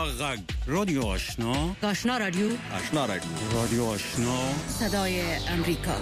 غږ رادیو آشنا رادیو رادیو آشنا صدای امریکا.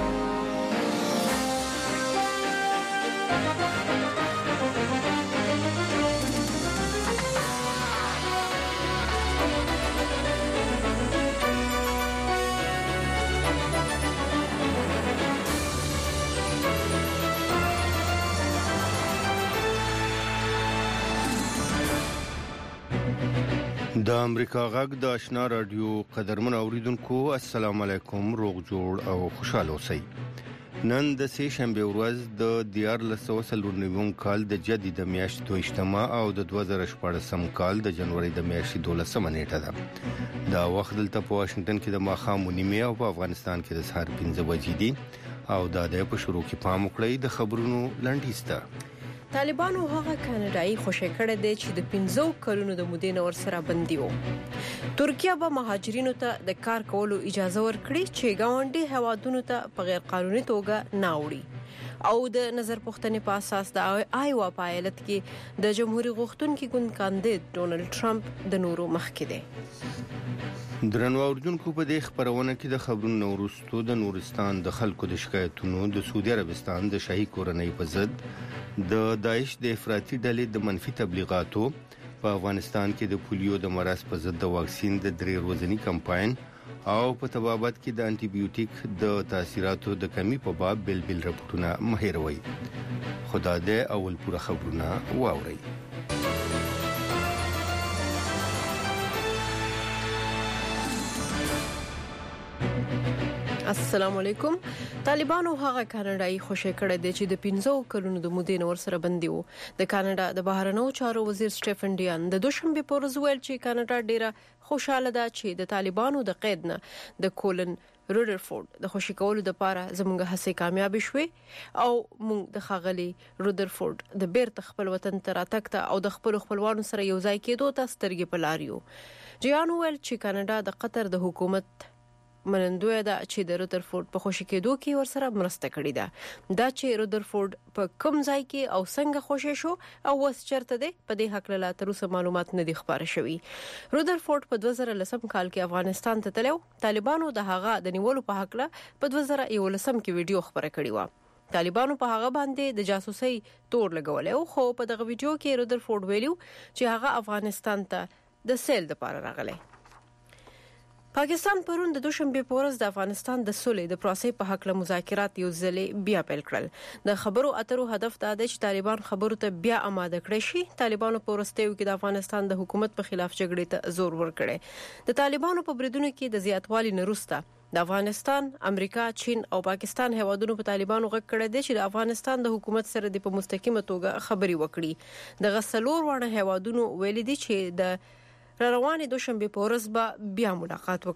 د امریکا غږ د آشنا رادیو قدرمن اوریدونکو السلام علیکم، روغ جوړ او خوشاله اوسئ. نن د سه شنبه ورځ د 1499 کال د جدید میاشت 28 او د 2014 کال د جنوري د میاشت 12 نیټه ده. دا وخت دلته په واشنگټن کې د ماښام نیمه او په افغانستان کې د سهار 5 بجې دي او دا د په شروع کې پام وکړئ د خبرونو لنډیسته. طالبانو هغه کاناډایي خوشی کړی دی چې د 15 کلونو د مودې نور سره بندي وو. ترکیه به مهاجرینو ته د کار کولو اجازه ورکړي چې گاونډي هوادونو ته په غیر قانوني توګه نه وړي او د نظر پوښتنې په اساس د آیوا په ایالت کې د جمهوریت غوښتونکي ګوند کاندید ډونالد ټرمپ د نورو مخکې دی. درنو اوریدونکو، په دې خبرونه کې د خبرونو وروسته د نورستان د خلکو د شکایتونو د سعودي عربستان د شاهي کورنۍ په ضد د داعش د افراطي ډلې د منفي تبلیغاتو، په افغانستان کې د پولیو د مرض په ضد د واکسین د 3 ورځنی کمپاین او په طبابت کې د انټي بیوټیک د تاثیراتو د کمی په باب بل راپورټونه مهیروي. خدا دې اول پوره خبرونه واوري. السلام علیکم. طالبانو هغه کاناډایي خوشی کړی دی چې د 15 کلونو د مودې نور سره بندي وو. د کاناډا د بهرنیو چارو وزیر سټيفن ډیان د دوشنبه په ورځ ویل چې کاناډا ډیره خوشاله ده چې د طالبانو د قید نه د کولن رودرفورد د خوشی کولو لپاره زموږ هڅې کامیاب شوه او موږ د خاغلی رودرفورد د بیرته خپل وطن ته راتګ او د خپل خپلوانو سره یو ځای کېدو ته سترګې په لاریو. ډیان ویل چې کاناډا د قطر د حکومت منندوی ده چې د رودرفورد په خوشی کېدو کې ورسره مرسته کړې ده. دا چې رودرفورد په کوم ځای کې او څنګه خوشی شو او وس چرته ده په دې حق له تر اوسه معلومات نه دي خبره شوی. رودرفورد په 2010 کال کې افغانستان ته تلو. طالبانو د هغه د نیولو په حق له په 2011 کې ویډیو خبره کړې و. طالبانو په هغه باندې د جاسوسي تور لګولې او خو په دغه ویډیو کې رودرفورد ویلو چې هغه افغانستان ته د سیل لپاره راغلی. پاکستان پرون د دوشنبه په ورځ د افغانستان د سولې د پروسې په حق له مذاکرات یو ځلې بیا پیل کړل. د خبرو اترو هدف دا دی چې طالبان خبرو ته بیا آماده کړي شي. طالبانو په ورستیو کې د افغانستان د حکومت په خلاف جګړې ته زور ورکړي. د طالبانو په بریدونو کې د زیاتوالي نه وروسته د افغانستان، امریکا، چین او پاکستان هوادونو په طالبانو غږ کړی دی چې د افغانستان د حکومت سره د په مستقیمه توګه خبري وکړي. د غسلور وړ هوادونو ویل دي چې د روانې دوشنبه په ورځ به بیا ملاقات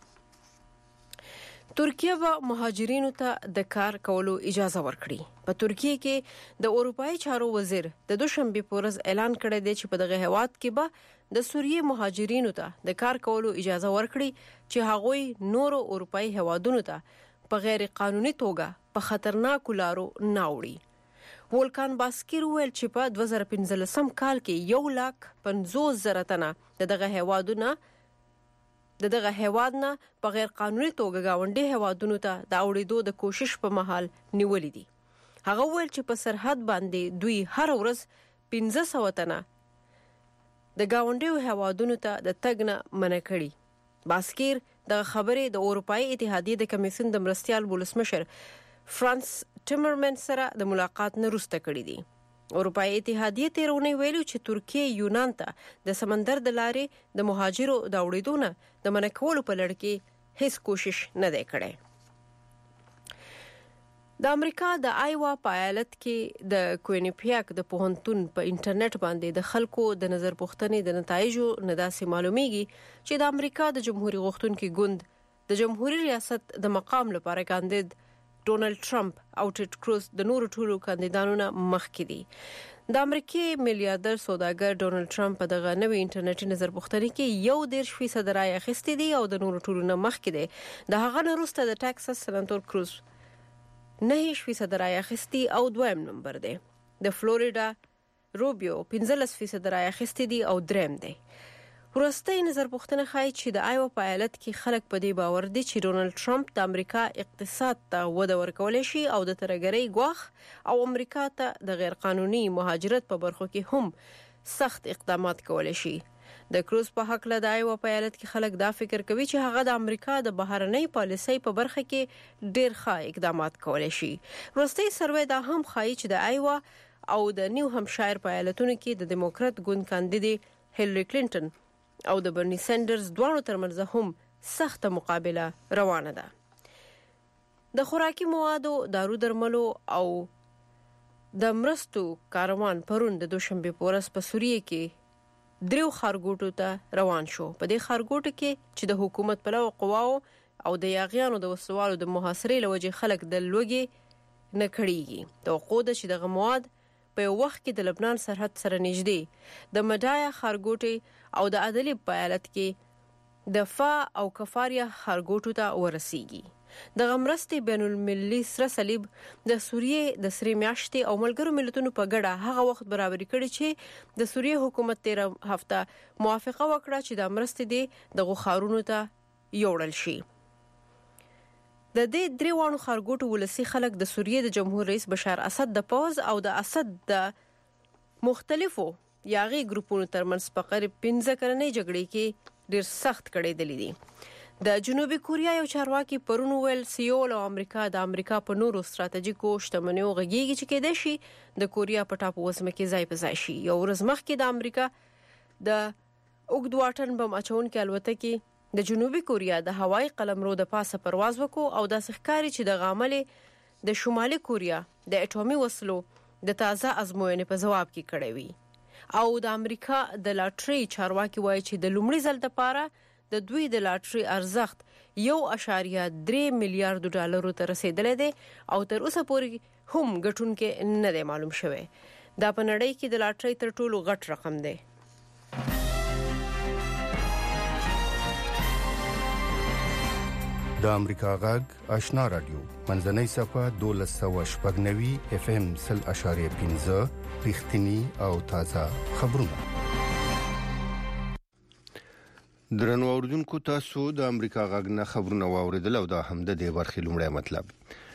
وکړي. ترکیه به مهاجرینو ته د کار کولو اجازه ورکړي. په ترکیه کې د اروپאי چارو وزیر د دوشنبه په ورځ اعلان کړی دی چې په دغه هیواد کې به د سوریې مهاجرینو ته د کار کولو اجازه ورکړي چې هغوی نورو اروپאי هیوادونو ته په غیر قانوني توګه په خطرناکو لارو نه وړي. ولکان باسکیر ویل چې په 2015 کال کې 150,000 تنه دغه هیواد نه په غیر قانوني توګه گاونډي هیوادونو ته د اوړېدو د کوشش په مهال نیولې دي. هغه ویل چې په سرحد باندې دوی هر ورځ 1500 تنه د گاونډي هیوادونو ته د تګ نه منع کړي. باسکیر د خبرې د اروپאי اتحادیې د کمیسیون د مرستيال ولسمشر فرانس ټیمرمن سره د ملاقات نه وروسته کړی دی. اروپאי اتحادیه تیرونی ویلو چې ترکیه یونان ته د سمندر د لارې د مهاجرو د وړېدو نه د منع کولو په لړ کې هیڅ کوشش نه دی کړی. د امریکا د آیوا په ایالت کې د کوینیپیاک د پوهنتون په انټرنیټ باندې د خلکو د نظر پوښتنې د نتایجو نه داسې معلومیږي چې د امریکا د جمهوریت غوښتونکي ګوند د جمهوریت ریاست د مقام لپاره کاندید ډونالد ټرمپ او ټیډ کروز د نورو ټولو کاندیدانو نه مخکې دي. د امریکای میلیارډر سوداګر ډونالد ټرمپ په دغه نوې انټرنیټي نظر پوښتنې کې 1.3% رای اخیستې دي او د نورو ټولو نه مخکې دي. د هغه نه وروسته د ټکساس سناتور کروز 9% رای اخیستي او دویم نمبر دی. د فلوریډا روبیو 15% رای اخیستې دي او دریم دی. ورستۍ نظر پوښتنه ښایي چې د آیوا په ایالت کې خلک په دې باور دي چې ډونالد ټرمپ د امریکا اقتصاد ته وده ورکولی شي او د ترهګرۍ ګواښ او امریکا ته د غیر قانوني مهاجرت په برخو کې هم سخت اقدامات کولی شي. د کروز په حق له د آیوا په ایالت کې خلک دا فکر کوي چې هغه د امریکا د بهرنۍ پالیسۍ په برخه کې ډیر ښه اقدامات کولی شي. ورستۍ سروې دا هم ښایي چې د آیوا او د نیو همشایر په ایالتونو کې د دیموکرات ګوند کاندیدې هیلری کلینټن او د برنی سینډرز دواړو ترمنځ هم سخته مقابله روانه ده. د خوراکي موادو، دارو درملو او د مرستو کاروان پرون د دوشنبه په ورځ په سوریه کې دریو خارګوټو ته روان شو. په دې خارګوټو کې چې د حکومت په لور قواو او د یاغیانو د وسوالو د محاصرې لوجې خلک د لوګي نه کړيږي. توقع ده چې دغه مواد په وخت کې د لبنان سرحد سره نږدې د مډایا خارګوټي او د ادلب په ایالت کې د فا او کفاریا خارګوټو ته ورسیږي. د غمرستي بین المللي سره صلیب د سوریه د سری میاشتې او ملګرو ملتونو په ګډه هغه وخت برابري کړي چې د سوریه حکومت 13 هفته موافقه وکړه چې د امرستي د غخارونو ته یوړل شي. د دې دریوانو خارګوټو ولسی خلک د سوریه د جمهور رئیس بشار اسد د پوز او د اسد د مختلفو یاغي ګروپونو ترمنځ په قریب 15 کلنې جګړې کې ډیر سخت کړي دي. د جنوبي کوریا یو چارواکي پرون ویل سیول او امریکا د امریکا په نورو ستراتیژیکو شتمنیو غږیږي چې کېدای شي د کوریا په ټاپو وزمه کې ځای په ځای شي. یو ورځ مخکې د امریکا د اوږد واټن بم اچونکو الوتکې د جنوبي کوریا د هوایي قلمرو د پاسه پرواز وکړو او د ښکاری چې د غاملې د شمالي کوریا د اټومي وسلو د تازه ازموینې په جواب کې کړې وي. او د امریکا د لاټري چارواکي وایي چې د لومړي ځل لپاره د دوی د لاټري ارزښت 1.3 میلیارډ ډالرو ته رسیدلی دی او تر اوسه پورې هم ګټونکي نه دی معلوم شوی. دا په نړۍ کې د لاټري تر ټولو غټ رقم دی. د امریکا غږ آشنا رادیو منځنۍ صفه 1290 اف ام 0.5 رښتینی او تازه خبرونه. درنو اوریدونکو تاسو د امریکا غږ نه خبرونه واوریدل او دا هم د دې برخې لومړی مطلب.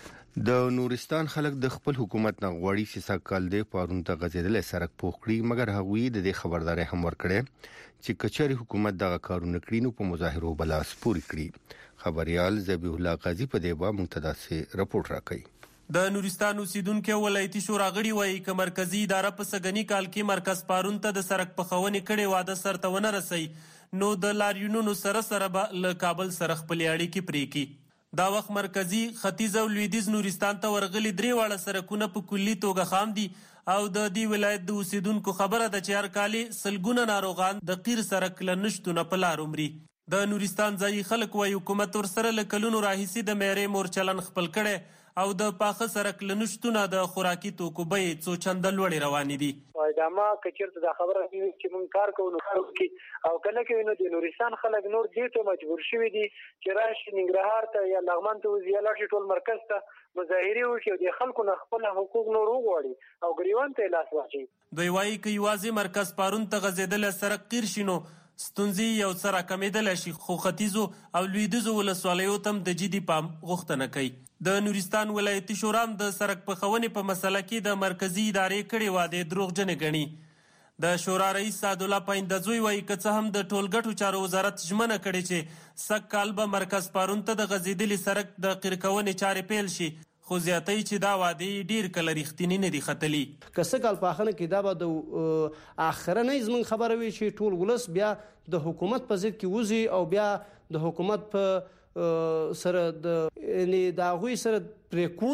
د نورستان خلک د خپل حکومت نه غواړي چې ساکال دی پارون ته غځیدل سرک پوخ کړي مګر هغوی د دې خبرداري هم ورکړي چې کچاري حکومت دغه کارونه کړي نو په مظاهرو بلاس پوری کړي. خبريال ذبیح الله قاضي په دې باب منتدا سي رپورت راکړي. د نورستان اوسیدونکو ولایتي شورا غړي وایي چې مرکزی اداره په سګنی کال کې مرکز پارون ته د سرک په خونې کړي واده سرته ونه رسي نو د لاریونونو سره به له کابل سره خپل اړیکې پرې کړي. دا وخت مرکزی ختیځ او لویدیځ نورستان ته ورغلي درې واړه سرکونه په کلی توګه خام دي او د دې ولایت د اوسیدونکو خبره ده چې هر کال سلګونه ناروغان د قیر سرک لنشتونه په لار عمري. د نورستان ځای خلک وایي حکومت ورسره له کلونو راهیسي د میرې مورچلن خپل کړي او د پاخه سرک لنشتونه د خوراکي توکو بیې څو چنده لوړې روانې دي. دا ما کچرته دا خبره دی چې مونږ کار کوو نو کار کوي او کله کې نو د نورستان خلک نور دې ته مجبور شوي دي چې راشي ننګرهار ته یا لغمان ته وزي لاړ شي ټول مرکز ته مظاهره وکړي د خلکو نه خپل حقوق نور وغواړي او ګریوان ته لاس واچي. دوی وایي چې یوازې مرکز پارون ته غځېدل سرک قیر شینو ستونزې یو څه راکمېدل شي خو ختیځو او لویدیځو ولسوالیو تم د جدي پام غوښتنه کوي. د نورستان ولایتي شورا د سرک په خونې په مسله کې د مرکزی ادارې کړي واده دروغجن ګڼي. د شورا رئیس سعد الله پایندزوی وایي که څه هم د ټولګټو چارو وزارت ژمنه کړې چې سږ کال به مرکز پارون ته د غځېدلي سرک د قیرکونې چارې پیل شي خو زیاتې چې دا وعده ډیر کله رښتینی نه دي ختلي. که څه کال په اخرنه کې دا به د اخرنۍ زمون خبره وي چې ټول ولس بیا د حکومت په ضد کې وزي او بیا د حکومت په سره د یعنی دا غوي سره پریکون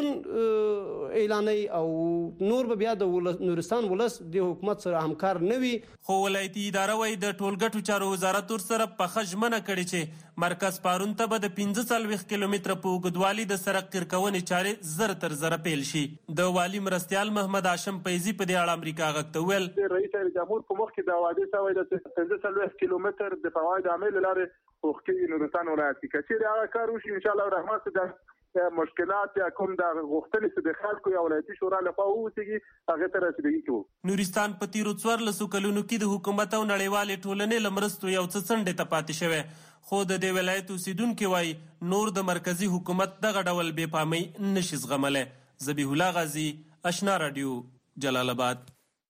اعلاني او نور به بیا د نورستان ولس د حکومت سره همکار نه وي. خو ولایتي اداره وایي د ټولګټو چارو وزارت سره په خجمنه کړي چې مرکز پارون ته به د 45 کیلومتر په اوږدوالي د سرک قیرکونې چارې زر تر زر پیل شي. د والی مرستيال محمد هاشم فیضی په دې اړه امریکا غږ ته ویل رئیس جمهور په مخ کې دا وعده شوی د 45 کیلومتر د فواید عامل لاره وختي نورستان ولایت کې چې دا کار وشي ان شاء الله الرحمن د مشکلات یا کوم د غوښتنې چې د خلکو یا ولایتي شورا لخوا ووسیږي هغه ته رسیدګي کوو. نورستان په تیرو 14 کلونو کې د حکومت او نړیوالې ټولنې لمرستو یو څه څنډې ته پاتې شوی، خو د دې ولایت اوسیدونکي وایي نور د مرکزی حکومت دغه ډول بې پامۍ نشي زغملی. ذبیح الله غازی، آشنا رادیو، جلال آباد.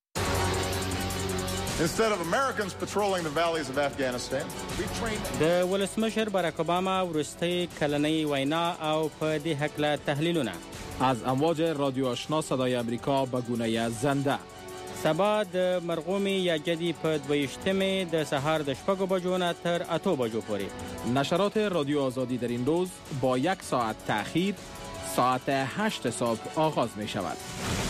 Instead of Americans patrolling the valleys of Afghanistan, we trained. د ولسمشر باراک اوباما وروستۍ کلنۍ وینا او په دې هکله تحلیلونه از امواج رادیو آشنا صدای امریکا به گونه زنده. سبا د مرغومی یا جدی په 22 د سهار د 6 بجو نه تر 8 بجو پورې. نشرات رادیو آزادی در این روز با 1 ساعت تأخیر ساعت 8 صبح آغاز می شود.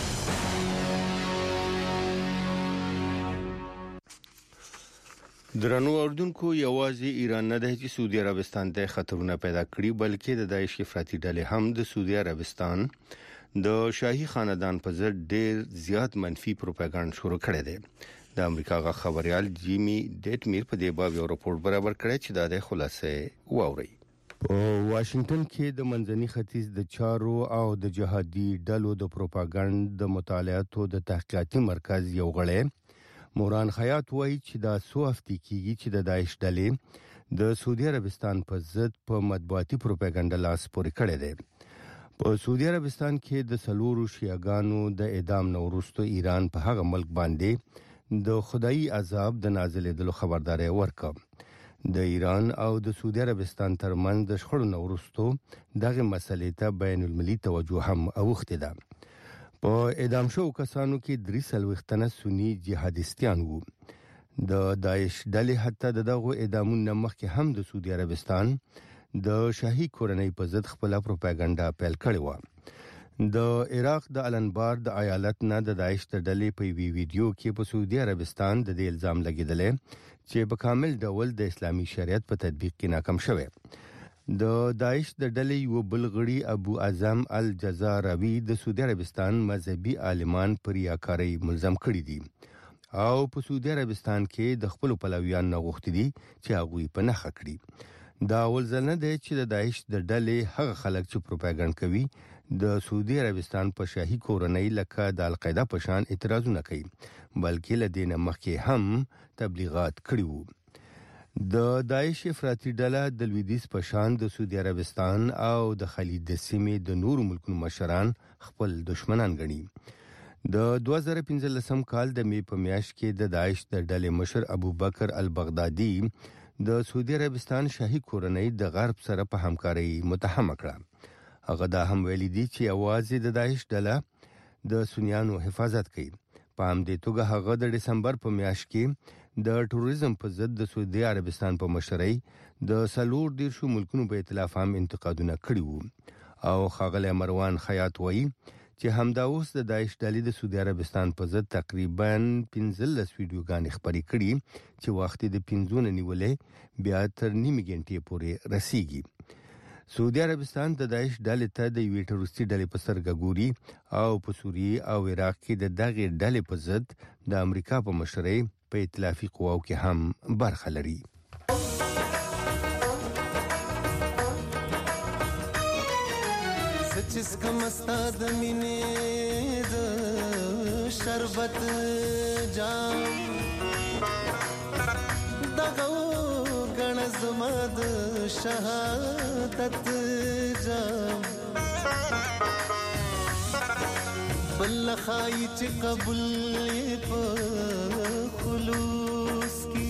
درنو اردوونکو یوازې ایران نه دی چې سعودي عربستان ته خطرونه پیدا کړي، بلکې د داعش افراطي ډلې هم د سعودي عربستان د شاهي خاندان په ضد ډیر زیات منفي پروپاګاندا شروع کړی دی. د امریکا غا خبريال جیمی ډیټمیر په دې باب یو راپور برابر کړی چې دا د خلاصې واوري. په واشنگټن کې د منځني ختیځ د چارو او د جهادي ډلو د پروپاګاندا د مطالعاتو د تحقیقاتي مرکز یو غړی موران خیاط وایي چې دا سو هفته کېږي چې د داعش ډلې د سعودي عربستان په ضد په مطبوعاتي پروپاګاندا لاس پورې کړی دی. په سعودي عربستان کې د سلورو شیعاګانو د اعدام نه وروسته ایران په هغه ملک باندې د خدایي عذاب د نازلېدلو خبرداري ورکړه. د ایران او د سعودي عربستان ترمنځ د شخړو نه وروسته دغه مسلې ته بین المللي توجه هم اوښتې ده. په اعدام شو کسانو کې 3 سنی جهادستیان وو. د داعش ډلې حتی دغه اعدامونو مخکې هم د سعودي عربستان د شاهي کورنۍ په ضد خپل پروپاګاندا پیل کړې و. د عراق د الانبار د ایالت نه د داعش ډلې په ویډیو کې په سعودي عربستان د دې الزام لګیدل چې په کامل ډول د اسلامي شریعت په تطبیق کې ناکام شوی. د داعش د ډلې یو بلغړي ابو اعظم الجزاروي د سعودي عربستان مذهبي عالمان پر ریاکارۍ ملزم کړي دي او په سعودي عربستان کې د خپل پلویان نه غوښتي دي چې هغه په نخښه کړي. دا اول ځل نه دی چې د داعش د ډلې هغه خلک چې پروپاګاندا کوي د سعودي عربستان په شاهي کورنۍ لکه د القاعده په شان اعتراضونه کوي، بلکې له دې نه مخکې هم تبلیغات کړي وو. د داعش افراطي ډله د لویدیځ په شان د سعودي عربستان او د خلیج د سیمې د نورو ملکونو مشران خپل دشمنان ګڼي. د 2015 کال د می په میاشت کې د داعش د ډلې مشر ابو بکر البغدادي د سعودي عربستان شاهي کورنۍ د غرب سره په همکارۍ متهم کړه. هغه دا هم ویلي دي چې اوازې د داعش ډله د سنیانو حفاظت کوي. په همدې توګه هغه د دسمبر په میاشت کې د ټوریزم په ضد د سعودي عربستان په مشرۍ د 14 ملکونو په ائتلاف هم انتقادونه کړي وو. او ښاغلی مروان خیاط وایي چې همدا اوس د داعش ډلې د سعودي عربستان په ضد تقریبا 15 ویډیوګانې خپرې کړي چې وخت د 15 نیولې بیا تر نیمه غنټې پورې رسیږي. سعودي عربستان د داعش ډلې ته د یوې ټروریستي ډلې په سترګه ګوري او په سوریه او عراق کې د دغه ډلې په ضد د امریکا په مشرۍ په ائتلافي قواو کې هم برخه لري. سچس کم استاد مینې د شربت جام دغه غن زما د شهادت جام بل خای چې قبول په خلوص کی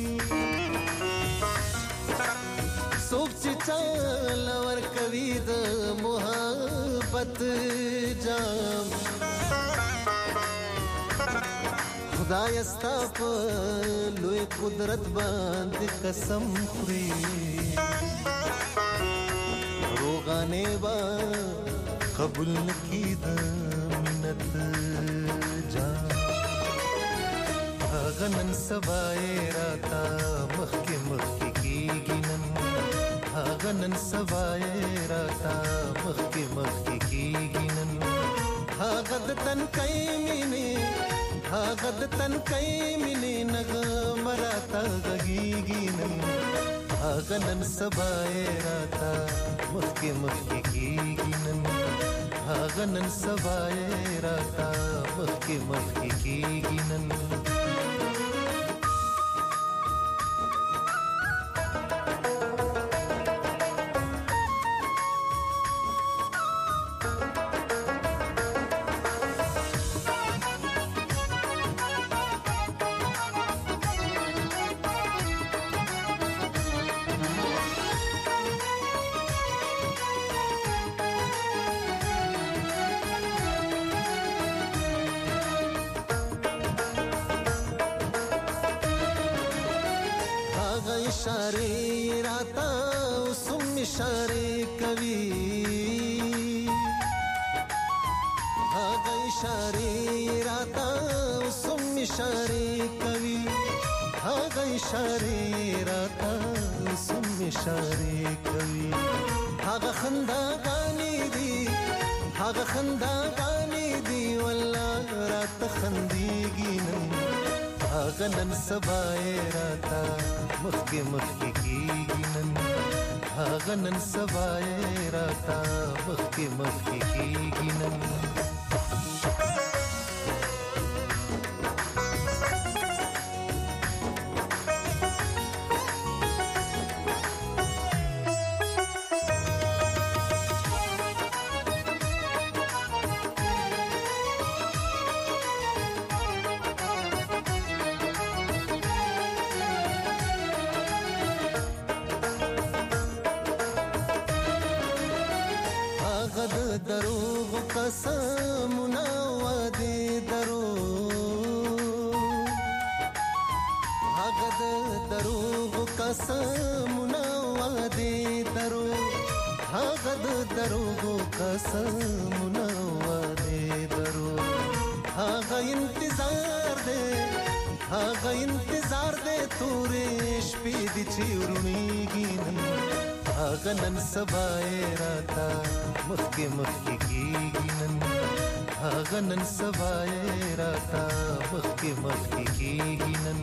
سوک چې چال ور کوي د محبت جام خدای استا په لوی قدرت باندې قسم خوري روغانه با قبول کی د منت جام غنن سبای راتا مخک مخک کیږي نن غنن سبای راتا مخک مخک کیږي نن غد تن کای مینه نغ مراتا غږیږي نن هغه نن سبا راته مخکې مخکې کیږي نن هغه نن سبا راته مخکې مخکې کیږي نن इशारे राता सुम इशारे कवि हागा इशारे राता सुम इशारे कवि हागा इशारे राता सुम इशारे कवि हागा खंदा गानी दी वल्ला रात खंदीगी هغه نن سبا راته مخکې مخکې کیږي نن هغه نن سبا راته مخکې مخکې کیږي نن دروغ قسمنا وعده دروغ هغه دروغ قسمنا وعده دروغ هغه دروغ قسمنا وعده دروغ هغه انتظار دے تورې شپې دي چې ورونیږي نن هغه نن سبا راته مخکې مخکې کیږي نن هغه نن سبا راته مخکې مخکې کیږي نن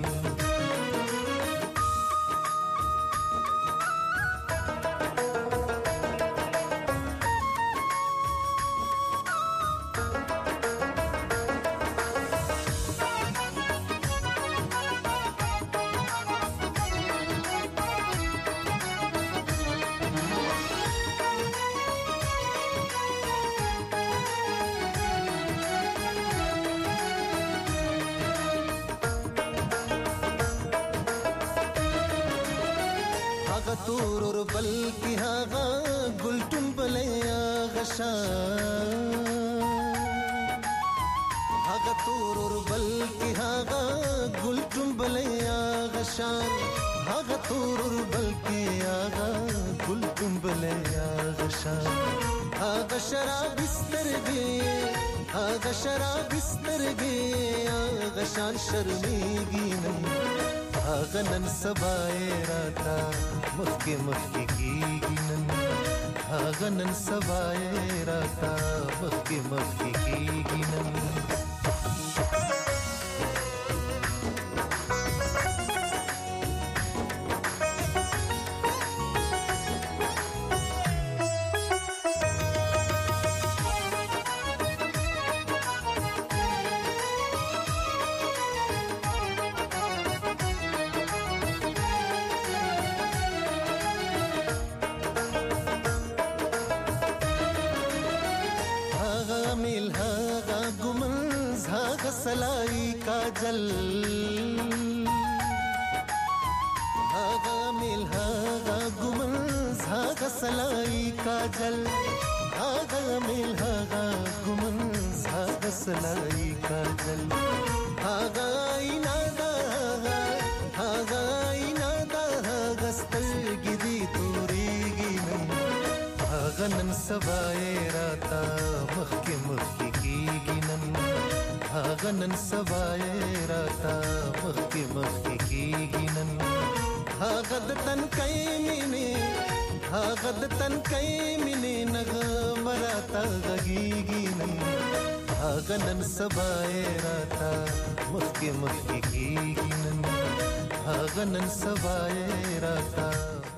تورور بلکی هاغا گلتون بلیا غشان هاغا تورور بلکی هاغا گلتون بلیا غشان هاغا تورور بلکی هاغا گلتون بلیا غشان هاغا شراب استرگی هاغا شان شرمیگی نن هاغا نن سبا راتا مخکې مخکې کیږي نن هاغه نن سبا راته مخکې مخکې کیږي نن सलाई काजल हागा मिल हागा गुमन हागा सलाई काजल हागा मिल हागा गुमन हागा सलाई काजल हागा इनादा हागा स्तलगिदी तोरेगी नन हागा नन सबाए राता मखके मखके कीगी नन هاغه نن سبا راته مخکې مخکې کیږي نن هاغه د تنکۍ مینې نغمه راته غږیږي نن هاغه نن سبا راته مخکې مخکې کیږي نن هاغه نن سبا راته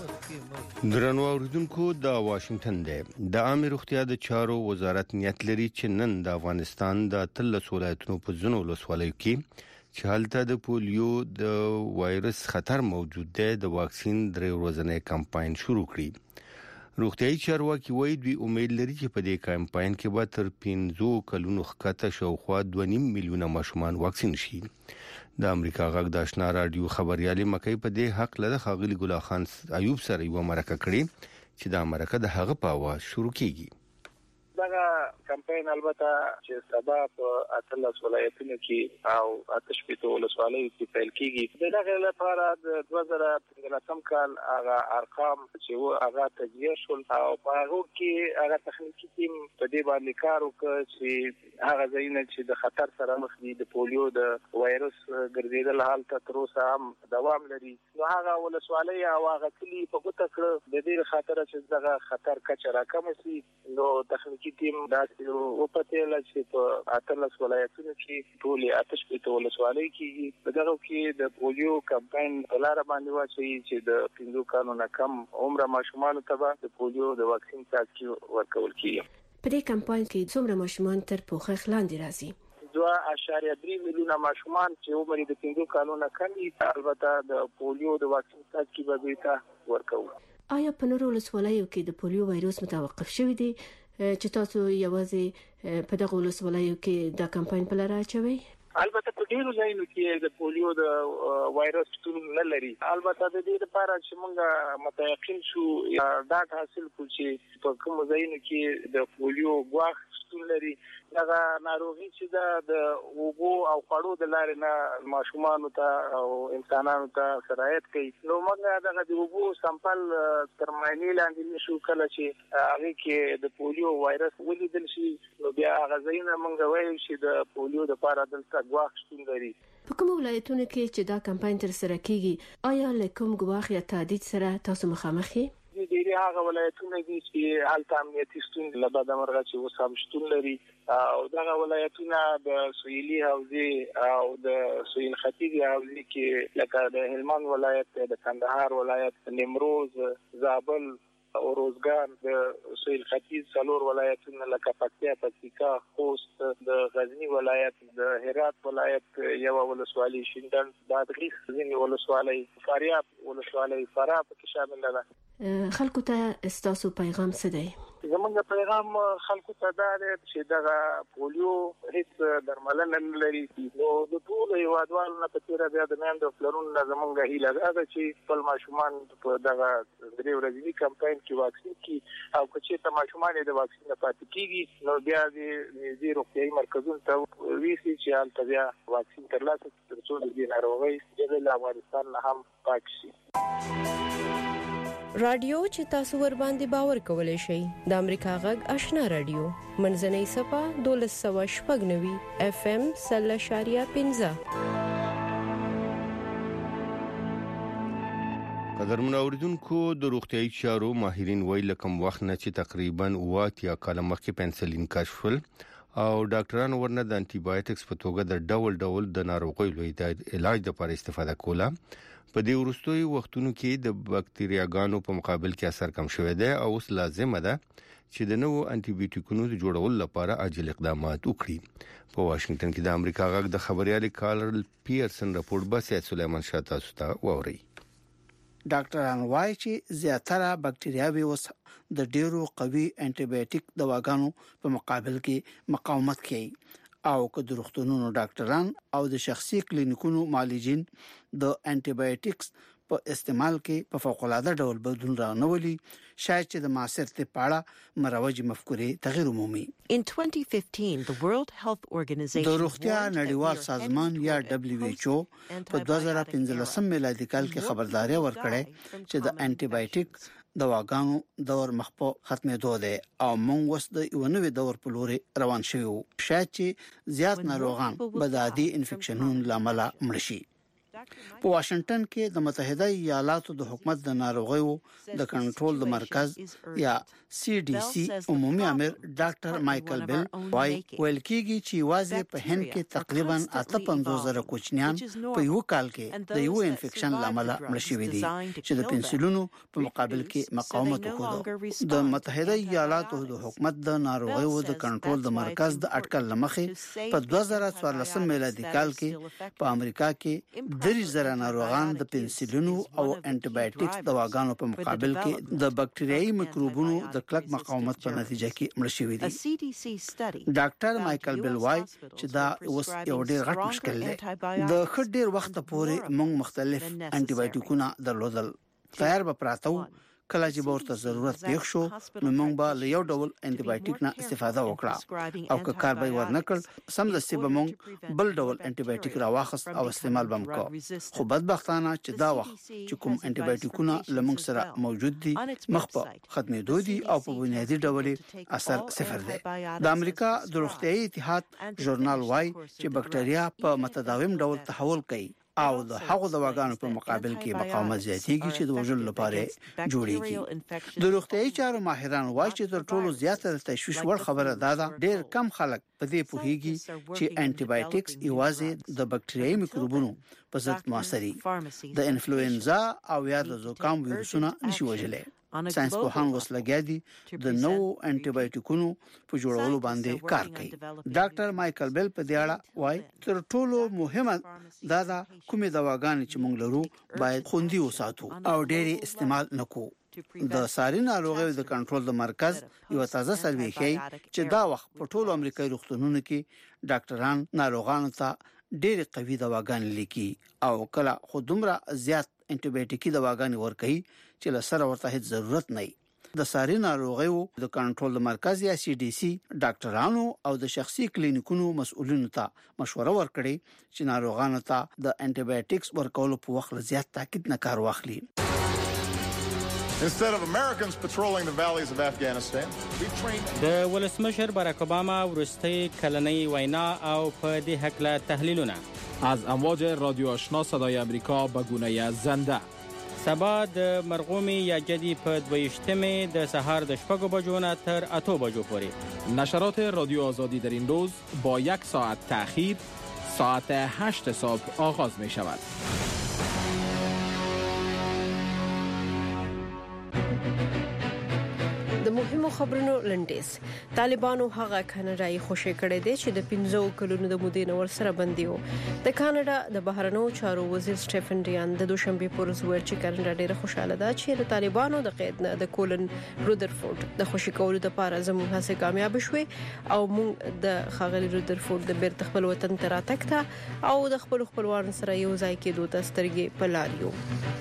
درنو اوریدونکو د واشنگټن دی د عامه روغتیا د چارو وزارت نیت لري چې نن د افغانستان د 13 ولایتونو په ځینو ولسوالیو کې چې هلته د پولیو د وایرس خطر موجود دی د واکسین درې ورځنی کمپاین شروع کړي. روغتیايي چارواکي وایي دوی امید لري چې په دې کمپاین کې به تر 15 کلونو ښکته شاوخوا 2.5 میلیونه ماشومان واکسین شي. د امریکا غږ د آشنا رادیو خبريالي مکې په دې حق له خاغلی ګل خان ایوب سره یو مرکه کړي چې د امریکا د هغه په आवाज شروع کیږي. دا کمپاین البته چې سبا په اتلس ولایتونو کې او آتش په ولسوالیو کې پیل کیږي. دغه لپاره د 2015 کال هغه ارقام چې و هغه تجزیه شول او په هغه کې هغه تخنیکی ټیم په دې باندې کار وکړ چې هغه ځایونه چې د خطر سره مخ دي د پولیو د وایرس ګرځیدل حالت تر اوسه هم دوام لري. نو هغه ولسوالۍ او هغه کلی په ګوته کړ د دې خاطر چې دغه خطر کچه راکم شي. نو تخنیکی ټیم داسې او پته چې په اتلس ولایتونو کې ټول آتش په ولسوالۍ کې دغه کې د پولیو کمپاین په لار باندې واچي چې د 15 کالو نه کم عمر ماشومان ته د پولیو د واکسین تاکي ورکول کیږي. په دې کمپاین کې څومره ماشومان تر پوښښ لاندې راځي؟ 2.3 میلیونه ماشومان چې عمر د 15 کالو نه کم دي البته د پولیو د واکسین تاکي به ورکول. آیا په نورو ولسوالیو کې د پولیو وایرس متوقف شوی دی چې تاسو یوازې په دغه ولسوالیو کې د کمپاین په لار اچوي؟ البته په ډیرو ځایونو کې د پولیو د وایرس ټول نه لري. البته د دې لپاره چې موږ متيقن شو ډاټا حاصل کړو چې په کوم ځایونو کې د پولیو غواخ ټول لري دغه ناروغي چې د وګو او خړو د لارې نه ماشومان ته او انسانانو ته سرایت کوي. نو موږ دغه د وګو سمپل تر معنی لاندې نشو کله چې هغه کې د پولیو وایرس ولیدل شي. نو بیا هغه ځایونه موږ وایو چې د پولیو د لپاره دلته غواخ شتون لري. په کوم ولایتونو کې چې دا کمپاین تر سره کیږي آیا له کوم غواخ یا تهدید سره تاسو مخامخ یې؟ د دې هغه ولایتونه دي چې حالت امنیتي ستون له بعد مرغه چې وسام شتون لري او دغه ولایتونه د سویلي حوزه او د سویل ختیځي حوزه کې لکه د هلمند ولایت د کندهار ولایت نیمروز زابل او روزګان د سویل ختیځ څلور ولایتونه لکه پکتیا خوست د غزنی ولایت د هرات ولایت یو ولسوالۍ شیندل د غیخ ځینې ولسوالۍ فاریاب ولسوالۍ فراه پکې شامل ده. خلکو ته استاسو پیغام څه دی؟ زمونږ پیغام خلکو ته دا دی چې دغه پولیو هیڅ درملنه نه لري. نو د ټول هیوادوالو نه په تیر بیا د میندو پلرونو نه زمونږ هیله ده چې خپل ماشومان په دغه درې ورځني کمپاین کې واکسین کړي او چې ته ماشومان د واکسین نه پاتې کیږي نو بیا د نږدې روغتیايي مرکزونو ته ویسي چې هلته بیا واکسین ترلاسه کړي تر څو د دې ناروغۍ د افغانستان نه هم پاک شي. رادیو چې تاسو ور باندې باور کولای شئ د امریکا غږ آشنا رادیو منځنۍ صفه 1290 FM 0.15. قدرمن اوریدونکو د روغتیايي چارو ماهرین وایي لکم وخت نه چې تقریبا 8 کاله مخکې پنسلین کشفل او ډاکټرانو ورنه د انټي بایوټکس په توګه د ډول د ناروغیو د علاج لپاره استفاده کوله. په دې وروستي وختونو کې د بکټریاګانو په مقابل کې اثر کم شوی دی او اوس لازم ده چې د نوو انټي بایوټیکونو د جوړولو لپاره عاجل اقدامات وکړي. په واشنگټن کې د امریکا غږ د خبريالي کارل پیرسن راپورټ باسي سليمان شاه تاسو ته ووري. ډاکټران وايي چې زیاتره بکټریاوي اوس د ډیرو قوي انټي بایوټیک دواګانو په مقابل کې مقاومت کوي او که د روغتونونو ډاکټران او د شخصي کلینیکونو معالجین د انټي بایوټکس په استعمال کې په فوق العاده ډول بدلون راغلی شاید چې د معاصر طب په اړه مروج مفکورې تغیر عمومي. In 2015 the World Health Organization د روغتیا نړیوال سازمان یا WHO په 2015 میلادي کال کې خبرداري ورکړه چې د انټي بایوټیک دواګانو دور مخ په ختمېدو دی او موږ اوس د یو نوې دور په لور روان شوو. شاید چې زیات ناروغان به د عادي انفیکشنونو لامل مړ شي. په واشنگټن کې د متحده ایالاتو د حکومت د ناروغیو د کنټرول د مرکز یا CDC عمومي امیر ډاکټر مایکل بیل وایي ویل کېږي چې واځي په هند کې تقریبا 55,000 کوچنیان په یو کال کې د یو انفیکشن لامل مړ شوي دي چې د پنسلینو په مقابل کې مقاومت وکړي. د متحده ایالاتو د حکومت د ناروغیو د کنټرول د مرکز د اټکل لمخې په 2014 میلادي کال کې په امریکا کې 3,000 ناروغان د پنسلینو او انټي بایوټکس دواګانو په مقابل کې د بکټریايي میکروبونو د کلک مقاومت په نتیجه کې مړ شوي دي. ډاکټر مایکل بیل وایي چې دا اوس یو ډېر غټ مشکل دی. د خټ ډېر وخت پورې موږ مختلف انټي بایوټکونه درلودل. تیار به پراته کله چې ورته ضرورت پیښ شو نو موږ به له یو ډول انټي بایوټیک نه استفاده وکړه او که کار به ورنکړ سم دستي به موږ بل ډول انټي بایوټیک راواخست او استعمال به وکړو. خو بدبختانه چې دا وخت چې کوم انټي بایوټیکونه لمونږ سره موجود دي مخ په ختمېدو دي او په بنیادی ډول اثر صفر دی. د امریکا د روغتیايي اتحاد ژورنال وايي چې بکټریا په متداوم ډول تحول کوي او د هغو دواګانو په مقابل کې مقاومت زیاتېږي چې د وژل لپاره جوړیږي. د روغتیايي چارو ماهران وايي چې تر ټولو زیاته تشویش وړ خبره ده ډېر کم خلک په دې پوهیږي چې انټي بایوټکس یوازې د بکټریايي میکروبونو په ضد موثري د انفلوئنزا او یا د زکام ویروسونه نشي وژلای. ساينس پوهان اوس لګیا دي د نوو انټي بایوټیکونو په جوړولو باندې کار کوي. ډاکټر مایکل بیل په دې اړه وايي تر ټولو مهمه دا کومې دواګانې چې موږ لرو باید خوندي وساتو او ډېری استعمال نکو. د ساري ناروغیو د کنټرول د مرکز یو تازه سروې ښيي چې دا وخت په ټولو امریکایي روغتونونو کې ډاکټران ناروغانو ته ډېر قوي دواګانې لیکي او کله خو دومره زیات انټي بایوټیکي دواګانې ورکوي چې له سره ورته هیڅ ضرورت نه وي. د ساري ناروغیو د کنټرول مرکز یا CDC ډاکټرانو او د شخصي کلینیکونو مسؤلینو ته مشوره ورکړي چې ناروغانو ته د انټي بایوټکس ورکولو په وخت زیات تاکید نه کار واخلي. Instead of Americans patrolling the valleys of Afghanistan, we trained د ولسمشر باراک اوباما ورستي کلنۍ وینا او په دې حق تحلیلونه از امواج رادیو آشنا صدای آمریکا به گونه زنده. سبا د مرغومی یا جدی په 22 د سهار د 6 بجو نه تر 8 بجو پورې نشرات رادیو آزادی در این روز با 1 ساعت تأخیر ساعت 8 صبح آغاز می شود. د مهمو خبرونو لنډیز. طالبانو هغه کاناډایي خوشی کړی دی چې د 15 کلونو د مودې نور سره بندي وو. د کاناډا د بهرنیو چارو وزیر سټيفن ډیان د دوشنبه پر ورځ ویل چې کاناډا ډیره خوشاله ده چې د طالبانو د قید نه د کولن رودرفورد د خوشی کولو لپاره زموږ هڅه کامیاب شوه او موږ د خاغلی رودرفورد د بیرته خپل وطن ته راتګ او د خپل خپلوان سره یو ځای کېدو ته سترګې په لار یو.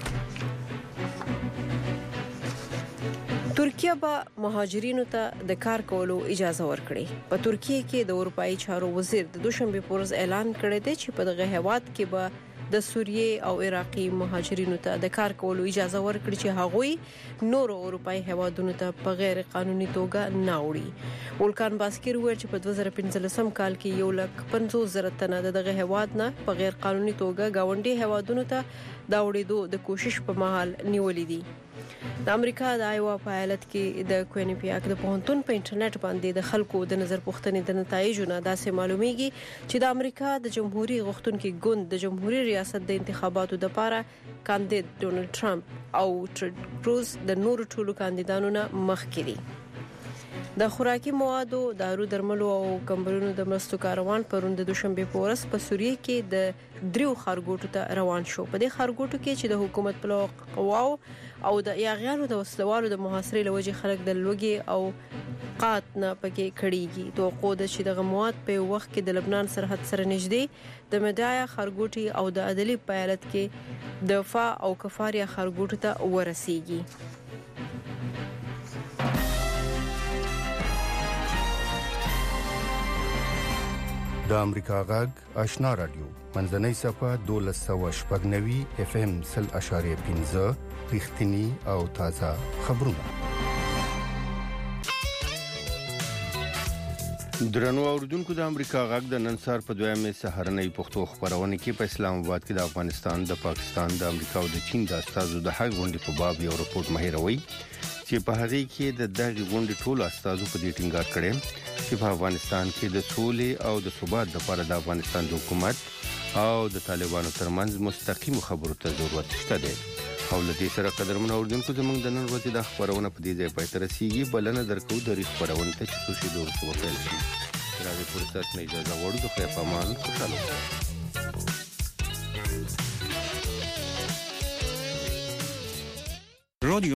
ترکیه به مهاجرینو ته د کار کولو اجازه ورکړي. په ترکیه کې د اروپאי چارو وزیر د دوشنبه په ورځ اعلان کړی دی چې په دغه هیواد کې به د سوریې او عراقي مهاجرینو ته د کار کولو اجازه ورکړي چې هغوی نور اروپאי هیوادونو ته په غیر قانوني توګه نه وړي. ولکان باسکیر ویل چې په 2015 کال کې 150,000 تنه دغه هیواد نه په غیر قانوني توګه گاونډي هیوادونو ته دا وړېدو د کوشش په مهال نیولې دي. د امریکا د آیوا په ایالت کې د کوینیپیاک د پوهنتون په انټرنیټ باندې د خلکو د نظر پوښتنې د نتایجونو داسې معلومیږي چې د امریکا د جمهوریت غوښتونکو ګوند د جمهوریت ریاست د انتخاباتو لپاره کاندید ډونالد ټرمپ او ټرید کروز د نورو ټولو کاندیدانو نه مخکې دي. د خوراکي موادو، دارو درملو او کمبلونو د مرستو کاروان پرون د دوشنبه په ورځ په سوریه کې د دریو خارګوټو ته روان شو. په دې خارګوټو کې چې د حکومت په لور قواو او د یاغیانو د وسلوالو د محاصرې لوجې خلک د لوګي او قات نه پکې کړيږي. توقع ده چې د مواد په وخت کې د لبنان سرحد سره نږدې د مدایا خارګوټي او د عدلي په ایالت کې د فا او کفاریا خارګوټو ته ورسیږي. د امریکا غږ آشنا رادیو منځنۍ صفه 1290 FM 0.15 رښتینی او تازه خبرونه. درنو اوردونکو د امریکا غږ د نن سهار په دویمه سهارنۍ پښتو خبرونه کې په اسلام آباد کې د افغانستان د پاکستان د امریکا او د چین د استازو د حق غونډې په باب یو رپورت مهیروي چې په هغه کې د دغه غونډې ټول استازو په دې ټینګار کړي چې په افغانستان کې د سولې او د ثبات لپاره د افغانستان د حکومت او د طالبانو ترمنځ مستقیم خبرو ته ضرورت شته دی. او لدې سره قدرمن اوردونکو زموږ د نن ورځې د خبرونه په دې ځای پای ته رسیږي. بلنه درکو د ریښ خبرونه ته چې څه شي د ورسو پیل شي. راځي فرصت نه اجازه وړو د خیر په امان خوشاله